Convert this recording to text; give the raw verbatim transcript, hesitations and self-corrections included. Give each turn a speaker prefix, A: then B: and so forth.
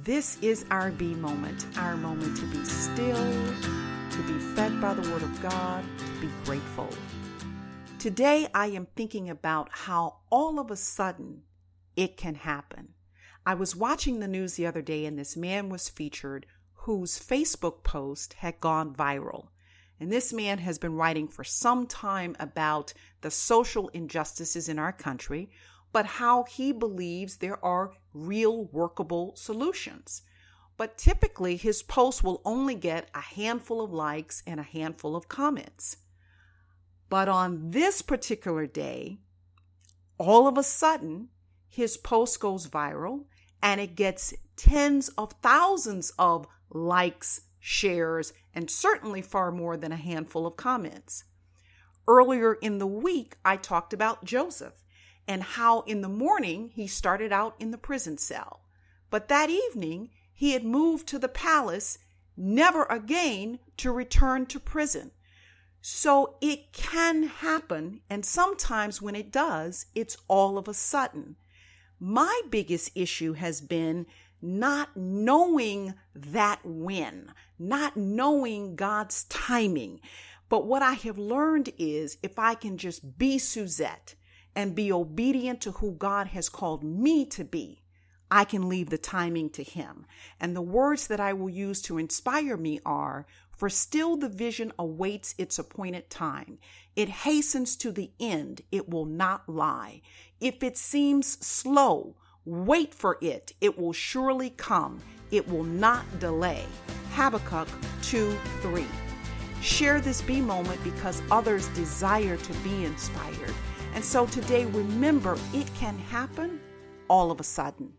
A: This is our B moment, our moment to be still, to be fed by the Word of God, to be grateful. Today, I am thinking about how all of a sudden it can happen. I was watching the news the other day, and this man was featured whose Facebook post had gone viral. And this man has been writing for some time about the social injustices in our country, but how he believes there are real workable solutions. But typically, his post will only get a handful of likes and a handful of comments. But on this particular day, all of a sudden, his post goes viral and it gets tens of thousands of likes, shares, and certainly far more than a handful of comments. Earlier in the week, I talked about Joseph and how in the morning he started out in the prison cell. But that evening, he had moved to the palace, never again to return to prison. So it can happen, and sometimes when it does, it's all of a sudden. My biggest issue has been not knowing that when, not knowing God's timing. But what I have learned is if I can just be Suzette and be obedient to who God has called me to be, I can leave the timing to Him. And the words that I will use to inspire me are, for still the vision awaits its appointed time. It hastens to the end. It will not lie. If it seems slow, wait for it. It will surely come. It will not delay. Habakkuk two three. Share this B moment because others desire to be inspired. And so today, remember, it can happen all of a sudden.